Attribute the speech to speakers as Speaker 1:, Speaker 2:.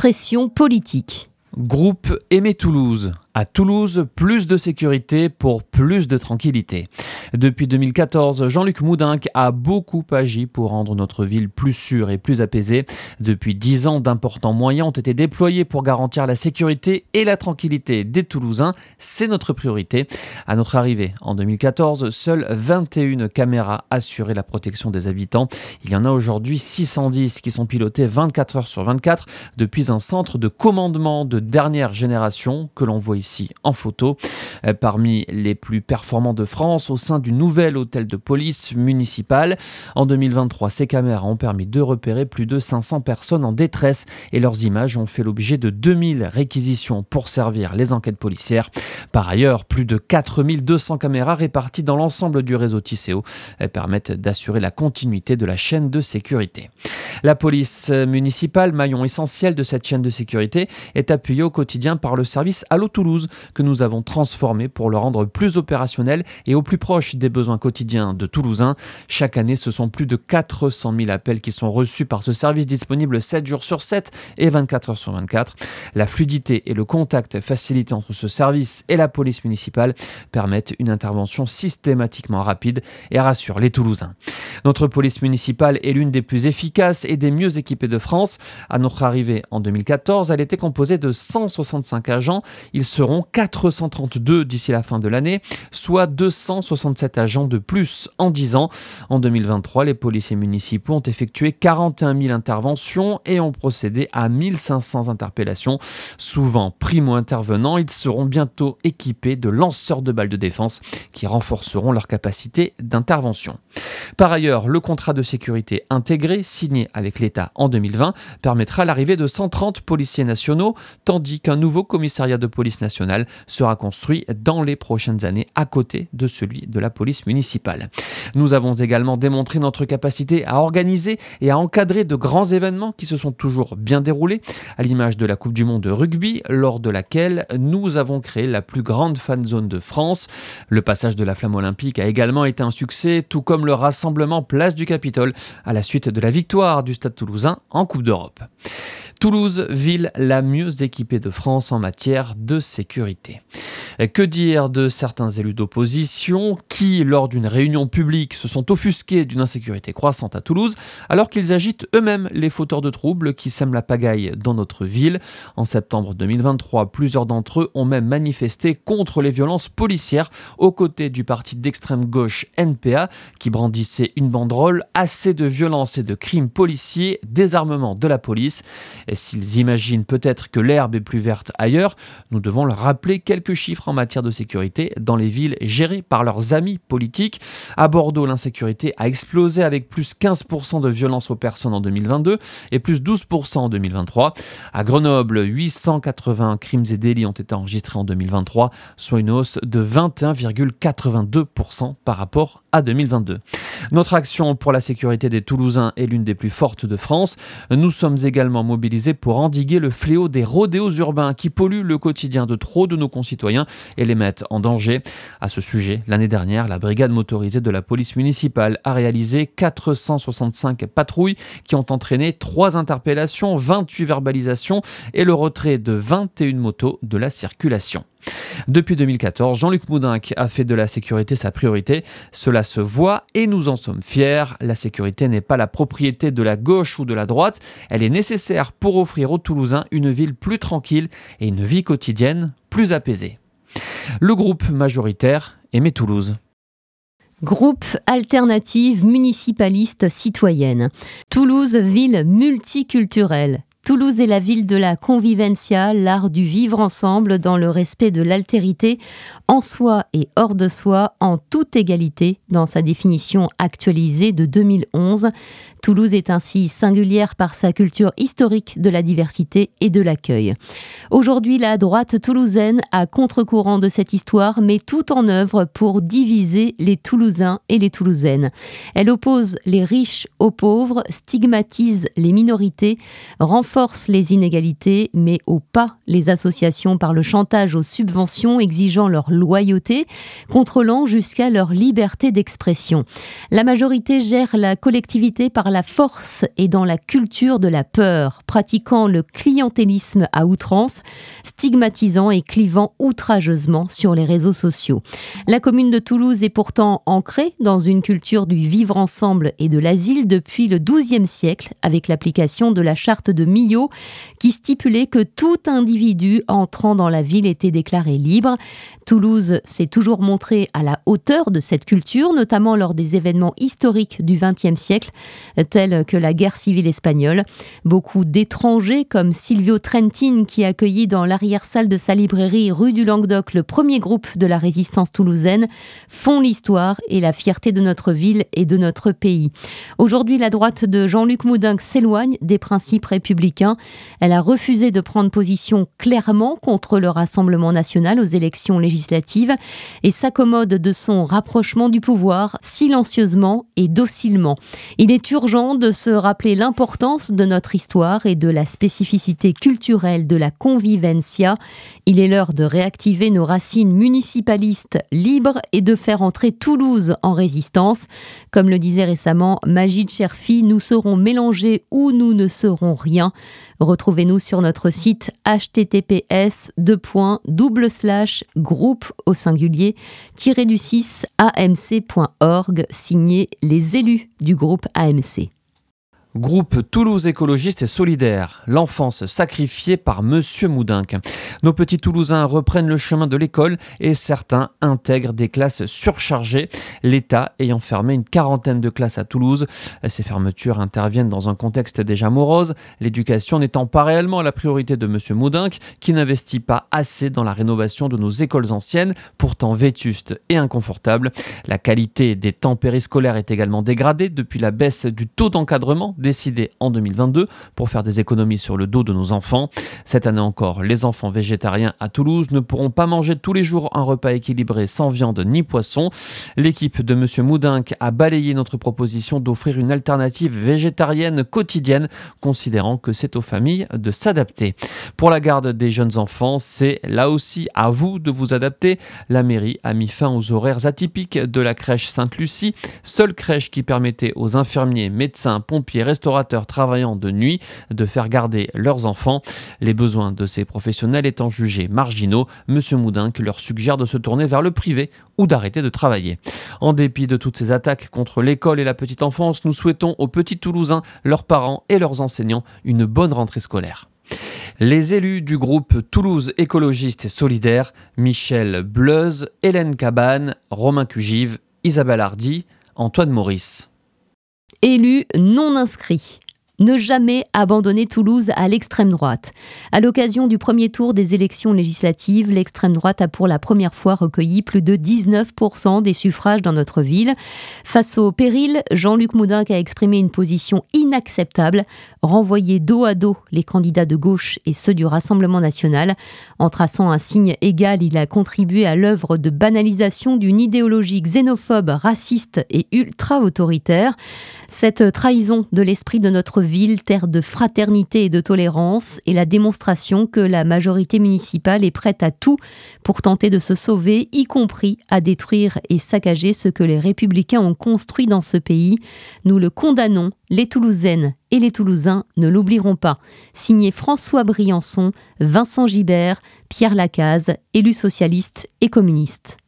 Speaker 1: expression politique.
Speaker 2: Groupe Aimé Toulouse. À Toulouse, plus de sécurité pour plus de tranquillité. Depuis 2014, Jean-Luc Moudenc a beaucoup agi pour rendre notre ville plus sûre et plus apaisée. Depuis 10 ans, d'importants moyens ont été déployés pour garantir la sécurité et la tranquillité des Toulousains. C'est notre priorité. À notre arrivée en 2014, seules 21 caméras assuraient la protection des habitants. Il y en a aujourd'hui 610 qui sont pilotées 24 heures sur 24 depuis un centre de commandement de dernière génération que l'on voit ici en photo, parmi les plus performants de France au sein du nouvel hôtel de police municipal. En 2023, ces caméras ont permis de repérer plus de 500 personnes en détresse et leurs images ont fait l'objet de 2000 réquisitions pour servir les enquêtes policières. Par ailleurs, plus de 4200 caméras réparties dans l'ensemble du réseau Tisséo permettent d'assurer la continuité de la chaîne de sécurité. La police municipale, maillon essentiel de cette chaîne de sécurité, est appuyée au quotidien par le service Allo Toulouse que nous avons transformé pour le rendre plus opérationnel et au plus proche des besoins quotidiens de Toulousains. Chaque année, ce sont plus de 400 000 appels qui sont reçus par ce service disponible 7 jours sur 7 et 24 heures sur 24. La fluidité et le contact facilité entre ce service et la police municipale permettent une intervention systématiquement rapide et rassure les Toulousains. Notre police municipale est l'une des plus efficaces et des mieux équipées de France. À notre arrivée en 2014, elle était composée de 165 agents. Ils seront 432 d'ici la fin de l'année, soit 267 agents de plus en 10 ans. En 2023, les policiers municipaux ont effectué 41 000 interventions et ont procédé à 1500 interpellations. Souvent primo-intervenants, ils seront bientôt équipés de lanceurs de balles de défense qui renforceront leur capacité d'intervention. Par ailleurs, le contrat de sécurité intégré signé avec l'État en 2020 permettra l'arrivée de 130 policiers nationaux, tandis qu'un nouveau commissariat de police nationale sera construit dans les prochaines années à côté de celui de la police municipale. Nous avons également démontré notre capacité à organiser et à encadrer de grands événements qui se sont toujours bien déroulés, à l'image de la Coupe du Monde de rugby, lors de laquelle nous avons créé la plus grande fan zone de France. Le passage de la flamme olympique a également été un succès, tout comme le rassemblement place du Capitole à la suite de la victoire du Stade Toulousain en Coupe d'Europe. Toulouse, ville la mieux équipée de France en matière de sécurité. Que dire de certains élus d'opposition qui, lors d'une réunion publique, se sont offusqués d'une insécurité croissante à Toulouse, alors qu'ils agitent eux-mêmes les fauteurs de troubles qui sèment la pagaille dans notre ville. En septembre 2023, plusieurs d'entre eux ont même manifesté contre les violences policières aux côtés du parti d'extrême gauche NPA qui brandissait une banderole « Assez de violence et de crimes policiers, désarmement de la police ». Et s'ils imaginent peut-être que l'herbe est plus verte ailleurs, nous devons leur rappeler quelques chiffres en matière de sécurité dans les villes gérées par leurs amis politiques. À Bordeaux, l'insécurité a explosé avec plus 15% de violence aux personnes en 2022 et plus 12% en 2023. À Grenoble, 880 crimes et délits ont été enregistrés en 2023, soit une hausse de 21,82% par rapport à 2022. Notre action pour la sécurité des Toulousains est l'une des plus fortes de France. Nous sommes également mobilisés pour endiguer le fléau des rodéos urbains qui polluent le quotidien de trop de nos concitoyens et les mettent en danger. À ce sujet, l'année dernière, la brigade motorisée de la police municipale a réalisé 465 patrouilles qui ont entraîné 3 interpellations, 28 verbalisations et le retrait de 21 motos de la circulation. Depuis 2014, Jean-Luc Moudenc a fait de la sécurité sa priorité. Cela se voit et nous en sommes fiers. La sécurité n'est pas la propriété de la gauche ou de la droite. Elle est nécessaire pour offrir aux Toulousains une ville plus tranquille et une vie quotidienne plus apaisée. Le groupe majoritaire Aimé Toulouse.
Speaker 1: Groupe Alternative Municipaliste Citoyenne. Toulouse, ville multiculturelle. Toulouse est la ville de la convivencia, l'art du vivre ensemble dans le respect de l'altérité, en soi et hors de soi, en toute égalité, dans sa définition actualisée de 2011. Toulouse est ainsi singulière par sa culture historique de la diversité et de l'accueil. Aujourd'hui, la droite toulousaine, à contre-courant de cette histoire, met tout en œuvre pour diviser les Toulousains et les Toulousaines. Elle oppose les riches aux pauvres, stigmatise les minorités, renforce renforce les inégalités, met au pas les associations par le chantage aux subventions, exigeant leur loyauté, contrôlant jusqu'à leur liberté d'expression. La majorité gère la collectivité par la force et dans la culture de la peur, pratiquant le clientélisme à outrance, stigmatisant et clivant outrageusement sur les réseaux sociaux. La commune de Toulouse est pourtant ancrée dans une culture du vivre ensemble et de l'asile depuis le XIIe siècle, avec l'application de la charte de Millau qui stipulait que tout individu entrant dans la ville était déclaré libre. Toulouse s'est toujours montrée à la hauteur de cette culture, notamment lors des événements historiques du XXe siècle, tels que la guerre civile espagnole. Beaucoup d'étrangers, comme Silvio Trentin, qui accueillit dans l'arrière-salle de sa librairie rue du Languedoc le premier groupe de la résistance toulousaine, font l'histoire et la fierté de notre ville et de notre pays. Aujourd'hui, la droite de Jean-Luc Moudenc s'éloigne des principes républicains. Elle a refusé de prendre position clairement contre le Rassemblement national aux élections législatives et s'accommode de son rapprochement du pouvoir silencieusement et docilement. Il est urgent de se rappeler l'importance de notre histoire et de la spécificité culturelle de la convivencia. Il est l'heure de réactiver nos racines municipalistes libres et de faire entrer Toulouse en résistance. Comme le disait récemment Majid Cherfi, nous serons mélangés ou nous ne serons rien. Retrouvez-nous sur notre site https://groupe au singulier -du6 amc.org, signé les élus du groupe AMC.
Speaker 2: Groupe Toulouse écologiste et solidaire, l'enfance sacrifiée par Monsieur Moudenc. Nos petits Toulousains reprennent le chemin de l'école et certains intègrent des classes surchargées, l'État ayant fermé une quarantaine de classes à Toulouse. Ces fermetures interviennent dans un contexte déjà morose, l'éducation n'étant pas réellement la priorité de Monsieur Moudenc, qui n'investit pas assez dans la rénovation de nos écoles anciennes, pourtant vétustes et inconfortables. La qualité des temps périscolaires est également dégradée depuis la baisse du taux d'encadrement décidé en 2022 pour faire des économies sur le dos de nos enfants. Cette année encore, les enfants végétariens à Toulouse ne pourront pas manger tous les jours un repas équilibré sans viande ni poisson. L'équipe de Monsieur Moudenc a balayé notre proposition d'offrir une alternative végétarienne quotidienne, considérant que c'est aux familles de s'adapter. Pour la garde des jeunes enfants, c'est là aussi à vous de vous adapter. La mairie a mis fin aux horaires atypiques de la crèche Sainte-Lucie, seule crèche qui permettait aux infirmiers, médecins, pompiers, restaurateurs travaillant de nuit de faire garder leurs enfants. Les besoins de ces professionnels étant jugés marginaux, M. Moudenc leur suggère de se tourner vers le privé ou d'arrêter de travailler. En dépit de toutes ces attaques contre l'école et la petite enfance, nous souhaitons aux petits Toulousains, leurs parents et leurs enseignants une bonne rentrée scolaire. Les élus du groupe Toulouse écologiste et solidaire, Michel Bleuze, Hélène Cabane, Romain Cugive, Isabelle Hardy, Antoine Maurice.
Speaker 1: Élus non inscrits. Ne jamais abandonner Toulouse à l'extrême droite. À l'occasion du premier tour des élections législatives, l'extrême droite a pour la première fois recueilli plus de 19% des suffrages dans notre ville. Face au péril, Jean-Luc Moudenc a exprimé une position inacceptable, renvoyer dos à dos les candidats de gauche et ceux du Rassemblement national. En traçant un signe égal, il a contribué à l'œuvre de banalisation d'une idéologie xénophobe, raciste et ultra-autoritaire. Cette trahison de l'esprit de notre ville, terre de fraternité et de tolérance, est la démonstration que la majorité municipale est prête à tout pour tenter de se sauver, y compris à détruire et saccager ce que les Républicains ont construit dans ce pays. Nous le condamnons, les Toulousaines et les Toulousains ne l'oublieront pas. Signé François Briançon, Vincent Gibert, Pierre Lacaze, élus socialistes et communistes.